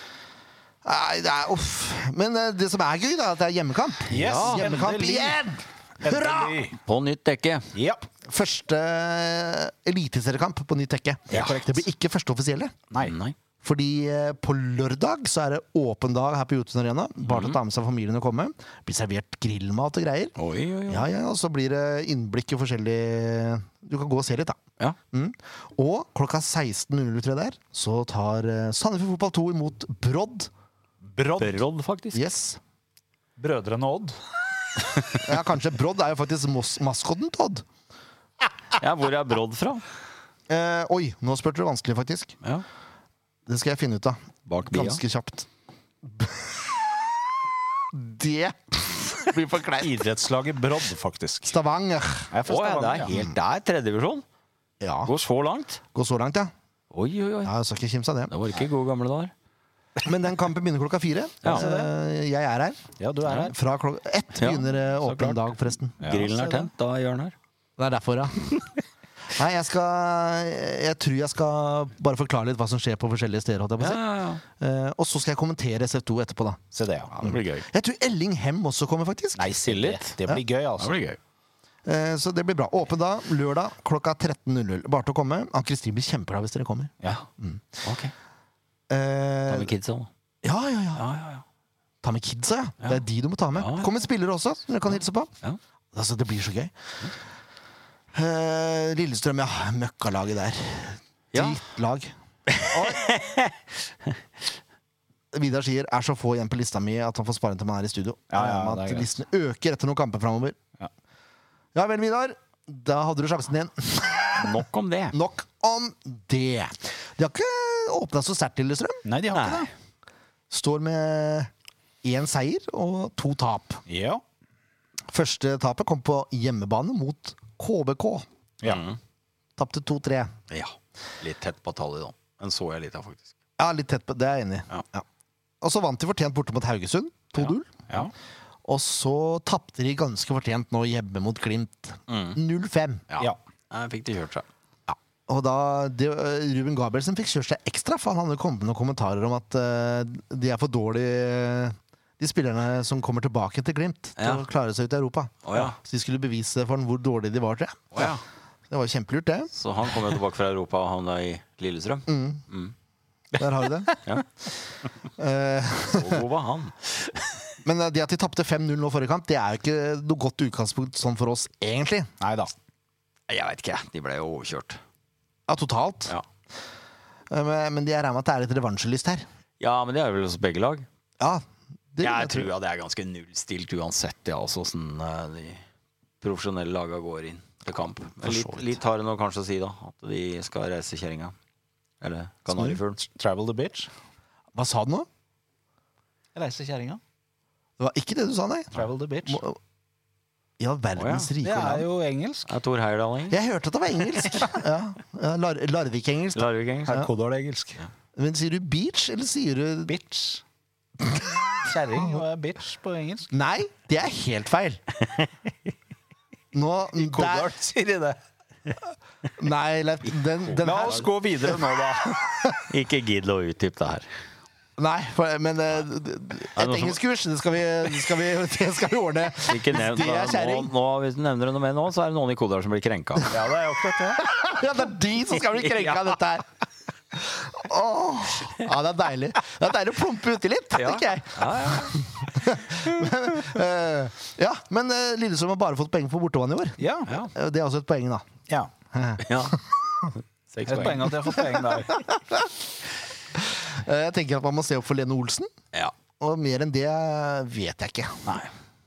Nei, det er uff. Men eh, det som er gøy, da, er at det er hjemmekamp. Yes, Hjemmekamp endelig. igjen! Hurra! Endelig. På nytt dekke. Ja. Første eh, eliteseriekamp på nytt dekke. Ja, korrekt. Det blir ikke første offisielle. Nei. Nei. Fordi eh, på lørdag så er det åpen dag her på Jotun Arena. Bare til å ta med seg familien og komme. Det blir servert grillmat og greier. Oi, oi, oi. Ja, ja, og så blir det innblikk i forskjellig. Du kan gå og se litt, da. Ja. Mm. Og klokka seksten null null tror jeg det er, så tar eh, Sandefjord Fotball to imot Brodd. Brodd. Brodd, faktisk. Yes. Brødrene Odd. Ja, kanskje Brodd er jo faktisk mos- maskotten til Odd. Ja, hvor er Brodd fra? Eh, oi, nå spurte du vanskelig, faktisk. Ja. Det skal jeg finne ut av. Bak bia. Ganske kjapt. Det blir for kleint. Idrettslaget Brodd, faktisk. Stavanger. Jeg er fra Å ja, det Stavanger, er ja. helt der, tredjedivisjon. Ja, Går så langt. gå så langt, ja. Oi, oi, oi. Ja, jeg skal ikke kimse av det. Det var ikke gode gamle dager. Men den kampen begynner klokka fire. Ja. Eh, Jeg er her. Ja, du er her. Fra klokka ett Ja, begynner eh, så åpen klart. dag, forresten. Ja, Grillen se er det. tent, da er Jørn her. Det er derfor, ja. Nei, jeg skal Jeg tror jeg skal bare forklare litt hva som skjer på forskjellige steder. holdt jeg på å Ja, si. ja, ja. Eh, Og så skal jeg kommentere S F to etterpå, da. Se det, ja. Det blir gøy. Jeg tror Elling Hem også kommer, faktisk. Nei, se det. Det blir gøy, Det altså. blir gøy. Eh, Så det blir bra. Åpen da, lørdag klokka tretten null null. Bare til å komme. Ann-Kristin blir kjempeglad hvis dere kommer. Ja. Ok. Eh, Ta med kidsa, da. Ja, ja, ja. Ja, ja, ja. Ta med kidsa, ja. Det er de du må ta med. Ja, ja. Kommer spillere også, som dere kan hilse på. Ja. Altså, det blir så gøy. Eh, Lillestrøm, ja. Møkkalaget der. Ja. Drittlag. Vidar sier er så få igjen på lista mi at han får spare den til man er i studio. Ja, ja, Jeg regner med det er at greit. listen øker etter noen kamper framover. Ja. Ja vel, Vidar. Da hadde du sjansen din. Nok om det. Nok om det. De har ikke åpna så sterkt, Lillestrøm. Nei, de har ikke Nei. det. Står med én seier og to tap. Ja. Første tapet kom på hjemmebane mot K B K. Ja. Mm. Tapte to tre. Ja. Litt tett på tallet, da. Den så jeg litt av, faktisk. Ja, litt tett på, det er jeg enig i. Ja. Ja. Og så vant de fortjent borte mot Haugesund, to null. Ja. Og så tapte de ganske fortjent nå hjemme mot Glimt, Mm. null fem. Ja. Ja. Jeg fikk de kjørt seg. Og da, det, Ruben Gabrielsen fikk kjørt seg ekstra, for han hadde kommet med noen kommentarer om at eh, de er for dårlige, de spillerne som kommer tilbake til Glimt, til Ja. å klare seg ut i Europa. Å ja. Så de skulle bevise for han hvor dårlige de var, tror jeg. Å ja. Det var kjempelurt, det. Så han kom jo tilbake fra Europa og havna i Lillestrøm. Mm. Der har du det. Ja. Eh, Så god var han. men det at de tapte fem null nå forrige kamp, det er jo ikke noe godt utgangspunkt sånn for oss, egentlig. Nei da. Jeg vet ikke, de ble jo overkjørt. Ja, totalt. Ja. Eh, Men, men de er regnet med at det er litt revansjelyst her. Ja, men det er vel hos begge lag. Ja, det vil Jeg jeg tro. tror ja, det er ganske nullstilt uansett, ja, altså, sånn eh, de profesjonelle laga går inn til kamp. Men for så litt, vidt. litt har det nå kanskje å si, da. At de skal reise kjerringa. Eller kanarifuglen. Travel the bitch. Hva sa du nå? Reise kjerringa. Det var ikke det du sa, nei. Travel the bitch. Må- I all verdens Å, rike Det er land. jo engelsk. Er Tor Heyerdahl? Jeg hørte at det var engelsk. Ja, ja Lar Larvik-engelsk. da. Larvik engelsk? Her koder det engelsk. Men sier du beach, eller sier du Bitch. Kjerring og bitch på engelsk. Nei, det er helt feil. Nå der, Kodal sier de det. Nei, Leif, den, den La her oss gå videre nå, da. Ikke gidd å utdype det her. Nei, for, men eh, d- d- et noe som- engelskkurs, det skal vi, det skal vi, det skal vi ordne. Ikke nevn, Det er nå, kjerring. nå, hvis du nevner det noe mer nå, så er det noen i Kodal som blir krenka. Ja, det er akkurat det. Ja, det er de som skal bli krenka av dette her. Åh, ja, det er deilig. Det er deilig å plumpe uti litt, tenker jeg. Ja, ja. Eh, ja, men uh, Lillestrøm har bare fått poeng for bortevann i år. Ja. Ja. Eh, Det er også et poeng, da. ja. ja. Seks Et poeng poeng. at jeg har fått poeng der. Eh, Jeg tenker at man må se opp for Lene Olsen. Ja. Og mer enn det vet jeg ikke. Nei.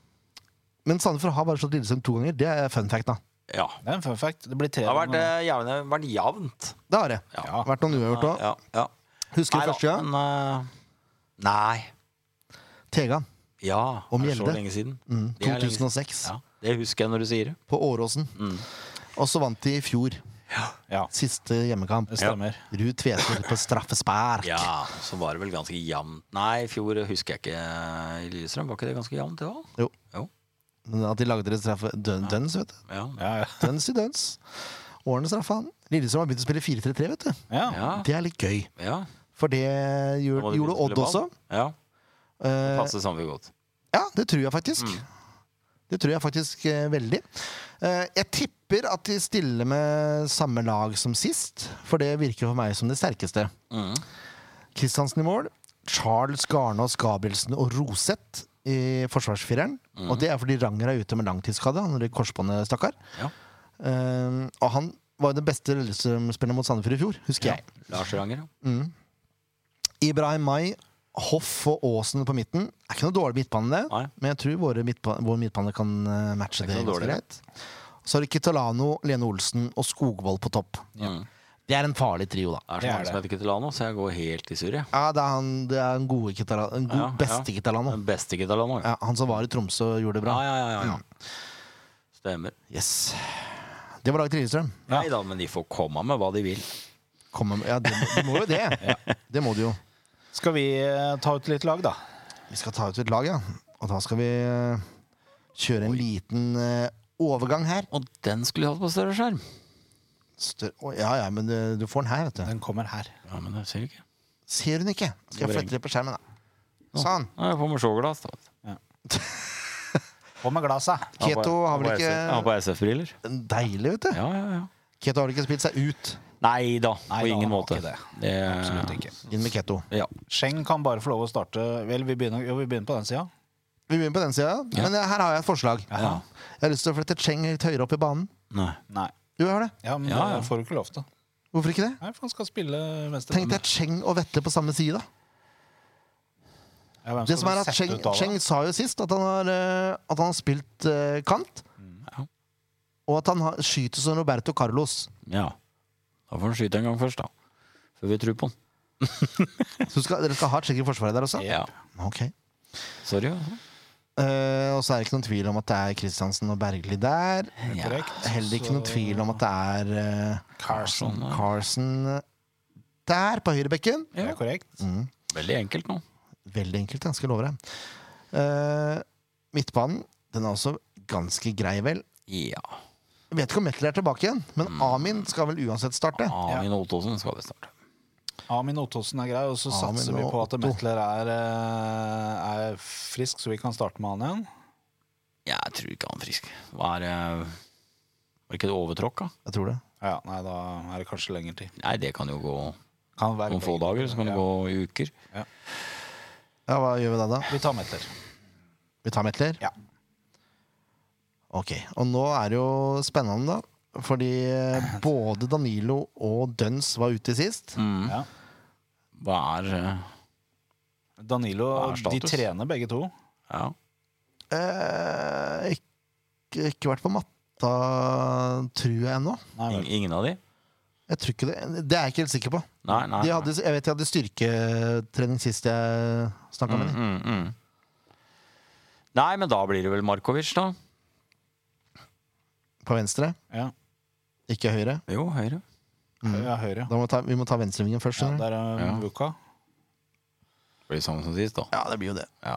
Men Sandefjord har bare slått Lillestrøm to ganger. Det er fun fact, da. Ja. Det er en fun fact. Det blir tre. Det har vært, eh, jævlig, vært jevnt. Det har det. Ja. Vært noen uavgjort òg. Ja, ja. Husker Nei du da, første gang? men eh, Nei. Tegan. Ja. Og det er så Mjelde. lenge siden. Mm, Det er lenge to tusen og seks. Ja, det husker jeg når du sier det. På Åråsen. Mm. Og så vant de i fjor. Ja, Siste hjemmekamp. det stemmer. Ruud Tveter på straffespark. Ja, så var det vel ganske jevnt. Nei, i fjor husker jeg ikke i Lillestrøm. Var ikke det ganske jevnt, det òg? Jo. Jo. Men at de lagde det straffe døn, Døns, vet du. Ja. Ja, ja. Døns i døns. Årene straffa han. Lillestrøm har begynt å spille fire tre tre, vet du. ja. Ja. Det er litt gøy. ja. For det Da gjorde, må du gjorde begynne å Odd spille også. ball. Ja, Eh, passer Sandefjord godt. ja, det tror jeg faktisk. Mm. Det tror jeg faktisk eh, veldig. Eh, jeg tipper at de stiller med samme lag som sist, for det virker for meg som det sterkeste. Mm. Kristiansen i mål, Charles, Garnås, Gabrielsen og Roseth i forsvarsfireren. Mm. Og det er fordi Ranger er ute med langtidsskade. Han er i korsbåndet, stakkar. Ja. Eh, og han var jo den beste Lillestrøm-spilleren mot Sandefjord i fjor, husker jeg. Lars Ranger, ja. Mm. Ibrahim May, Hoff og Aasen på midten. Er ikke noe dårlig midtbane, det. Nei. Men jeg tror våre midtba vår midtbane kan eh, matche Det det, er ikke noe ganske dårlig. greit. Så har du Kitalano, Lene Olsen og Skogvold på topp. Mm. Det er en farlig trio, da. Det er så Det er mange det. som heter Kitalano, så jeg går helt i surr, jeg. Ja, det er, han, det er en gode Kitalano, en god, Ja, beste ja. Kitalano. Den beste Kitalano, ja. Ja, han som var i Tromsø og gjorde det bra. Ja, ja, ja, ja, ja. Stemmer. Yes. Det var laget til Lillestrøm. Ja. Nei da, men de får komme med hva de vil. Kom med- Ja, de, de må jo det. Det må de jo. Skal vi eh, ta ut litt lag, da? Vi skal ta ut et lag, ja. Og da skal vi eh, kjøre en liten eh, overgang her. Og den skulle de hatt på større skjerm. Stør Å, ja, ja, men du, du får den her, vet du. Den kommer her. Ja, men jeg ser ikke. Ser hun ikke? Skal jeg flytte det på skjermen, da? Sånn. Nei, jeg får med showglass, da. På med glasa. Keto har vel Jeg har ikke på S F-briller. Deilig, vet du. Ja, ja, ja. Keto har vel ikke spilt seg ut. Nei da, på Nei da, ingen han har måte. ikke det. Det, Absolutt ikke. Inn med keto. Ja. Scheng kan bare få lov å starte. Vel, vi begynner, jo, vi begynner på den sida. Vi begynner på den sida. Ja. Men eh, her har jeg et forslag. Ja. Jeg har lyst til å flytte Cheng litt høyere opp i banen. Nei. Nei. Jo, jeg har det. Ja, men Ja, ja. det får du ikke lov til. Hvorfor ikke det? Nei, for han skal spille venstre. Tenk deg Cheng og Vetle på samme side, da. Ja, hvem Det skal som du er at sette Cheng, ut da, da? Cheng sa jo sist at han har, eh, at han har spilt eh, kant. Ja. Og at han har, skyter som Roberto Carlos. Ja. Da får han skyte en gang først, da. Før vi tror på han. Så skal, dere skal ha Cheng i forsvaret der også? Ja. Ok. Sorry. Altså. Eh, og så er det ikke noen tvil om at det er Kristiansen og Bergli der. Ja. Korrekt. Heller ikke noen tvil om at det er eh, Carson. Sånn, Carson der på høyrebekken. Det er korrekt. Mm. Veldig enkelt nå. Veldig enkelt, jeg skal love deg. Eh, midtbanen, den er også ganske grei, vel. Ja. Jeg vet ikke om Metler er tilbake igjen, men Amin skal vel uansett starte. Amin Ottosen skal det starte. Amin Ottosen er grei, og så Amin satser vi og på at Otto. Metler er, eh, er frisk, så vi kan starte med han igjen. Jeg tror ikke han er frisk. Hva er det? Var ikke det overtråkk, da? Jeg tror det. Ja, nei, da er det kanskje lenger tid. Nei, det kan jo gå Kan være noen få begge. dager, så kan det Ja. gå i uker. Ja, hva gjør vi da da? Vi tar Metler. Vi tar Metler? Ja. Ok, og nå er det jo spennende da, fordi eh, både Danilo og Døns var ute sist. Mm. Ja. Hva er eh, Danilo, Hva er de status? trener begge to. Ja. Eh, ikke, ikke vært på matta, tror jeg ennå. Nei, Ing- vel. Ingen av de? Jeg tror ikke det. Det er jeg ikke helt sikker på. Nei, nei. De hadde, jeg vet de hadde styrketrening sist jeg snakket med mm, dem. mm, mm. Nei, men da blir det vel Markovic, da. På venstre, Ja. ikke høyre. Jo, høyre. ja, høyre. Da må vi ta, vi må ta venstrevingen først. Ja, skjønner du? der er Ja. Vuka. Blir det samme som sist, da. Ja, det blir jo det. Ja.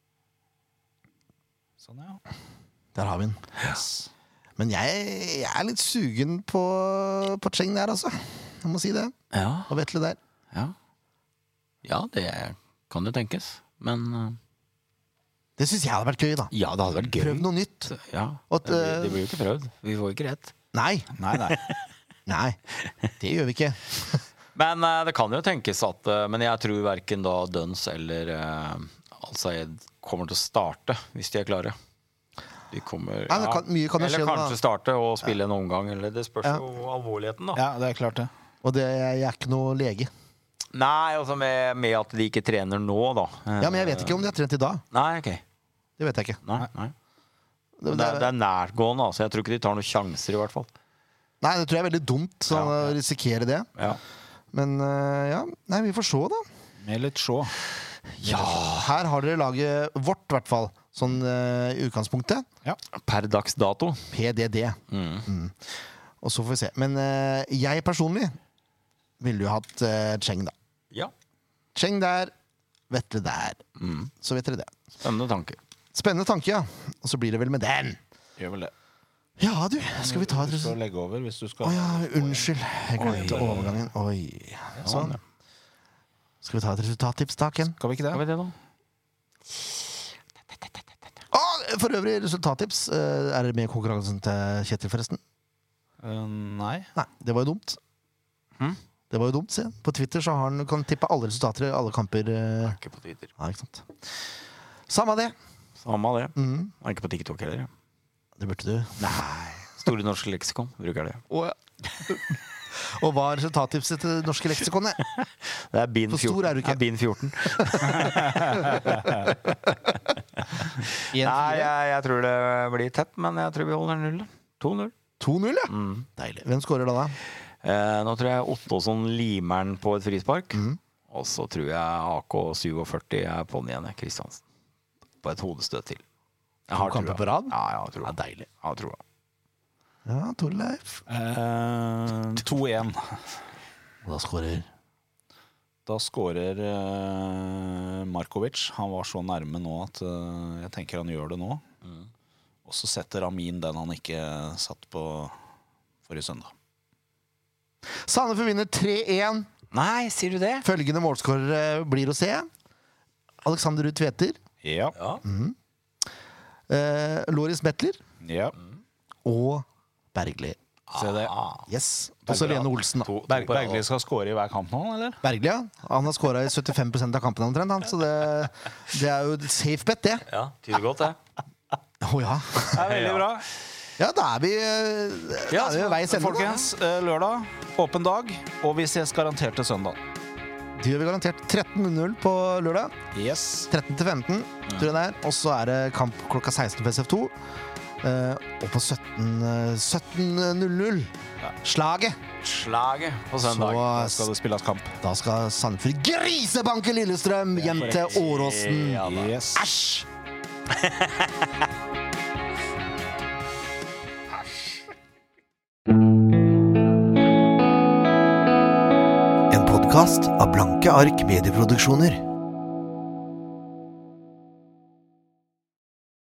Sånn, ja. Der har vi den. Yes. Men jeg, jeg er litt sugen på, på Cheng der, altså. Jeg må si det. Ja, Og Vetle der. ja. Ja, det kan jo tenkes. Men eh, Det syns jeg hadde vært gøy, da. ja, det hadde vært gøy. Prøv noe nytt. Ja, Og at, det, blir, eh, det blir jo ikke prøvd. Vi får jo ikke rett. Nei, Nei, nei. nei, det gjør vi ikke. Men eh, det kan jo tenkes at eh, Men jeg tror verken da Duns eller uh, Al-Sayed kommer til å starte, hvis de er klare. De kommer Ja, det kan- mye kan jo Eller skje da. kanskje starte og spille en omgang. Eller det spørs Ja. jo alvorligheten, da. Ja, det er klart det. Og det, jeg er ikke noe lege. Nei, altså med, med at de ikke trener nå, da. Ja, Men jeg vet ikke om de har trent i dag. Nei, ok. Det vet jeg ikke. Nei, nei. Det, Men det, er, det er nærgående, altså. Jeg tror ikke de tar noen sjanser, i hvert fall. Nei, det tror jeg er veldig dumt sånn, Ja. å risikere det. Ja. Men eh, ja, nei, vi får se, da. Med litt sjå. Ja, Her har dere laget vårt, i hvert fall. Sånn eh, i utgangspunktet. Per dags dato. P D D. Mm. Mm. Og så får vi se. Men eh, jeg personlig ville jo hatt uh, Cheng, da. Ja. Cheng der, Vetle der. Mm. Så vet dere det. Spennende tanke. Spennende tanke, ja. Og så blir det vel med den. Gjør vel det. Ja, du. Skal vi ta et Du skal resultat? legge over hvis du skal Å ja, unnskyld. Jeg glemte Oi, oi, oi. overgangen. Oi. Sånn. Skal vi ta et resultattips, da, Ken? Skal vi ikke Skal det? vi det, da? Å, for øvrig, resultattips. Eh, er det med i konkurransen til Kjetil, forresten? Eh, nei. Nei, det var jo dumt. Hm? Det var jo dumt, se. På Twitter så har han, kan tippe alle resultater i alle kamper. eh. Ikke på Twitter. Ja, ikke sant. Samme det. Samme av det. Mhm. Er ikke på TikTok heller. Ja. Det burde du. Nei. Store norske leksikon bruker det. Og, og hva er resultattipset til det norske leksikonet? Det er bin For stor fjorten. er du ikke. Det er bin fjorten. En Nei, fire. jeg, jeg tror det blir tett, men jeg tror vi holder null. da. to null. to null, ja. Mm. Deilig. Hvem skårer da, da? Eh, nå tror jeg Ottosson limer den på et frispark. Mhm. Og så tror jeg A K syttisju er på den igjen. Kristiansen. På et hodestøt til. Jeg To kamper på rad? Ja, jeg har trua. Ja, deilig. Jeg har trua. Ja, Torleif. Eh, to én. Og da skårer Da skårer eh, Markovic. Han var så nærme nå at eh, jeg tenker han gjør det nå. Mm. Og så setter Amin den han ikke satt på forrige søndag. Sandefjord vinner tre én. Nei, sier du det? Følgende målskårere blir å se. Alexander Ruud Tveter. Ja. Ja. Eh, Loris Metler. ja. Og Bergli. Se det. Ah. Yes. Og så Lene Olsen. da. To, to Berg, på- Bergli skal skåre i hver kamp nå, eller? Bergli, ja. Han har skåra i syttifem prosent av kampene omtrent. Han. Så det, det er jo et safe bet, det. Ja, tyder godt, det. Å ja. Det er veldig Ja. bra. Ja, da er vi, da Ja, er vi ved veis ende. da. folkens, eh, lørdag, åpen dag, og vi ses garantert til søndag. Det gjør vi garantert. tretten null på lørdag. Yes. tretten til femten, tror jeg det er. Og så er det kamp klokka seksten på S F to. Eh, og på sytten null null Ja. Slaget Kvartslaget på søndag. Da skal det spilles kamp. Da skal Sandefjord grisebanke Lillestrøm hjem til Åråsen. Ja, da. Yes. Æsj! En podcast av Blanke Ark Medieproduksjoner.